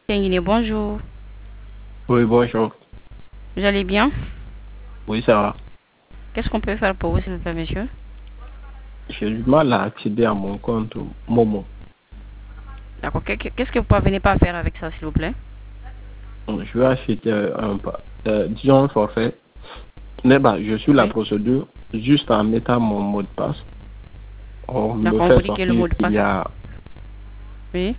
Tenguine, bonjour. Oui, bonjour. Vous allez bien? Oui, ça va. Qu'est-ce qu'on peut faire pour vous, s'il vous plaît, monsieur? J'ai du mal à accéder à mon compte Momo. D'accord. Qu'est-ce que vous parvenez pas à faire avec ça, s'il vous plaît? Je vais acheter disons un forfait. Mais bah, je suis la Oui. procédure juste en mettant mon mot de passe. On me D'accord, on vous fait dit que le sortir mot de qu'il passe. y a. Oui.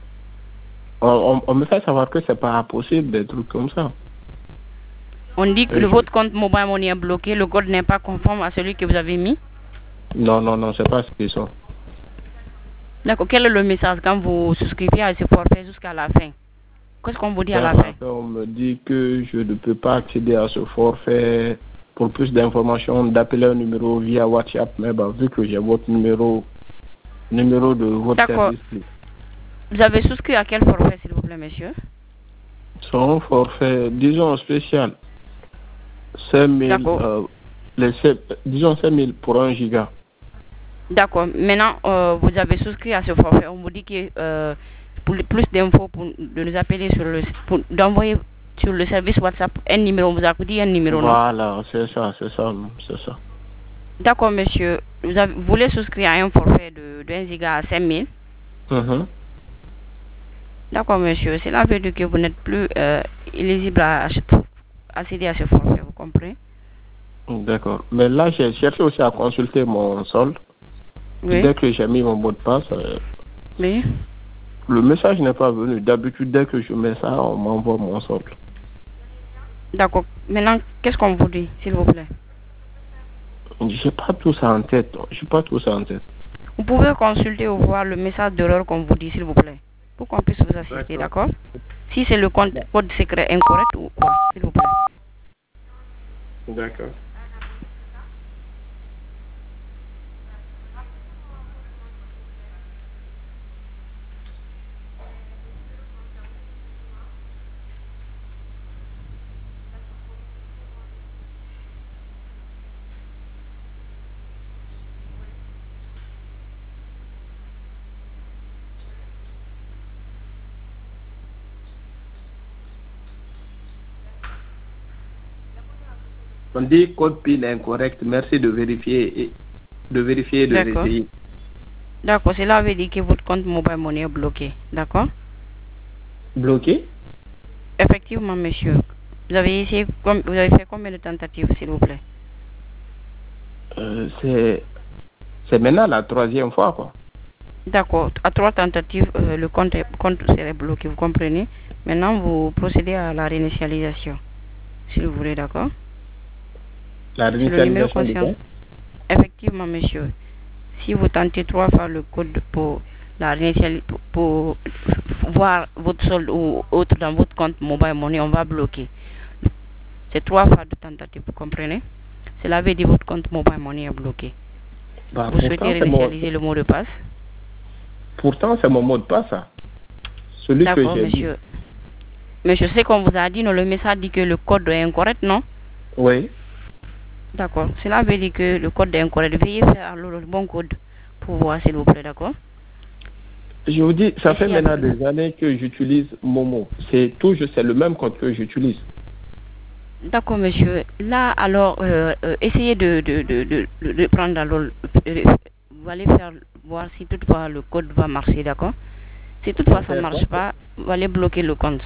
On me fait savoir que c'est pas possible, des trucs comme ça. On dit que Et votre compte Mobile Money est bloqué, le code n'est pas conforme à celui que vous avez mis. Non, non, non, c'est pas ce qu'ils sont. D'accord. Quel est le message quand vous souscrivez à ce forfait jusqu'à la fin? Qu'est-ce qu'on vous dit à À la la fin? fin, on me dit que je ne peux pas accéder à ce forfait. Pour plus d'informations, d'appeler un numéro via WhatsApp. Mais bah, vu que j'ai votre numéro de votre D'accord. service. Vous avez souscrit à quel forfait, s'il vous plaît, monsieur? Son forfait, disons spécial, 5000, D'accord. disons 5000 pour 1 giga. D'accord. Maintenant, vous avez souscrit à ce forfait. On vous dit que pour plus d'infos, de nous appeler d'envoyer sur le service WhatsApp un numéro. On vous a dit un numéro, non? Voilà, c'est ça, c'est ça, c'est ça. D'accord, monsieur. Vous voulez souscrire à un forfait de 1 giga à 5000. Mhm. D'accord, monsieur. Cela veut dire que vous n'êtes plus éligible à accéder à ce forfait. Vous comprenez? D'accord. Mais là, j'ai cherché aussi à consulter mon solde. Oui. Dès que j'ai mis mon mot de passe, Oui. le message n'est pas venu. D'habitude, dès que je mets ça, on m'envoie mon solde. D'accord. Maintenant, qu'est-ce qu'on vous dit, s'il vous plaît? J'ai pas tout ça en tête. J'ai pas tout ça en tête. Vous pouvez consulter ou voir le message d'erreur qu'on vous dit, s'il vous plaît, pour qu'on puisse vous assister, d'accord? Si c'est le code secret incorrect ou quoi, s'il vous plaît. D'accord. On dit code PIN incorrect. Merci de vérifier et de D'accord. réessayer. D'accord, cela veut dire que votre compte Mobile Money est bloqué, d'accord? Bloqué? Effectivement, monsieur. Vous avez fait combien de tentatives, s'il vous plaît? C'est maintenant la troisième fois, quoi. D'accord. À 3 tentatives, le compte serait bloqué, vous comprenez? Maintenant, vous procédez à la réinitialisation, s'il vous voulez, d'accord? La C'est le numéro réinitialisation de conscient. quoi? Effectivement, monsieur. Si vous tentez 3 fois le code pour la réinitialisation, pour voir votre solde ou autre dans votre compte Mobile Money, on va bloquer. C'est 3 fois de tentative, vous comprenez? Cela veut dire que votre compte Mobile Money est bloqué. Bah, Vous souhaitez réinitialiser le mot de passe? Pourtant, c'est mon mot de passe, ça. Celui que D'accord, j'ai dit. monsieur. Mais je sais qu'on vous a dit, non, le message dit que le code est incorrect, non? Oui. D'accord. Cela veut dire que le code est incorrect. Veuillez faire alors le bon code pour voir, s'il vous plaît, d'accord? Je vous dis, ça fait Essayez maintenant avec- des années que j'utilise Momo. C'est le même code que j'utilise. D'accord, monsieur. Là, alors, essayez de prendre alors, vous allez faire voir si toutefois le code va marcher, d'accord? Si toutefois ça ne Faire quoi? marche pas, vous allez bloquer le compte.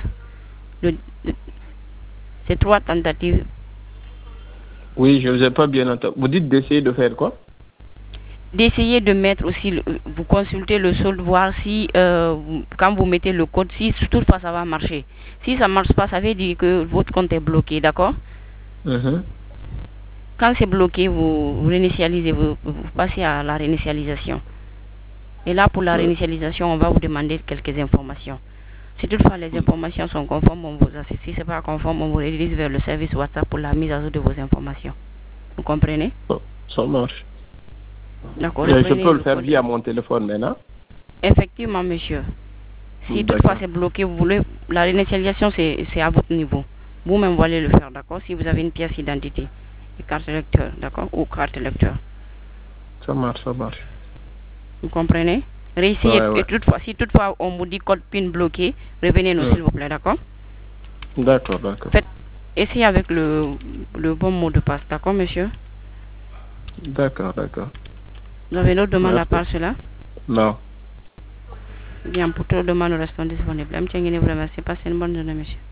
C'est 3 tentatives. Oui, je ne vous ai pas bien entendu. Vous dites d'essayer de faire quoi? D'essayer de mettre aussi, vous consultez le solde, voir si, quand vous mettez le code, si toutefois ça va marcher. Si ça ne marche pas, ça veut dire que votre compte est bloqué, d'accord? Mhm. Quand c'est bloqué, vous réinitialisez, vous passez à la réinitialisation. Et là, pour la réinitialisation, on va vous demander quelques informations. Si toutefois les informations sont conformes, on vous assiste. Si ce n'est pas conforme, on vous redirige vers le service WhatsApp pour la mise à jour de vos informations. Vous comprenez? Ça marche. D'accord. Je Reprenez peux le le faire code. via mon téléphone maintenant. Effectivement, monsieur. Si toutefois c'est bloqué, vous voulez la réinitialisation, c'est à votre niveau. Vous-même, vous allez le faire, d'accord? Si vous avez une pièce d'identité, une carte lecteur, d'accord? Ou carte lecteur. Ça marche, ça marche. Vous comprenez? Réessayez. Et toutefois, si toutefois on vous dit code PIN bloqué, revenez-nous s'il vous plaît, d'accord? D'accord. Essayez avec le bon mot de passe, d'accord, monsieur? D'accord. Vous avez une autre demande à part cela? Non. Bien, pour toute demande, nous restons disponibles. Je vous remercie. Passez une bonne journée, monsieur.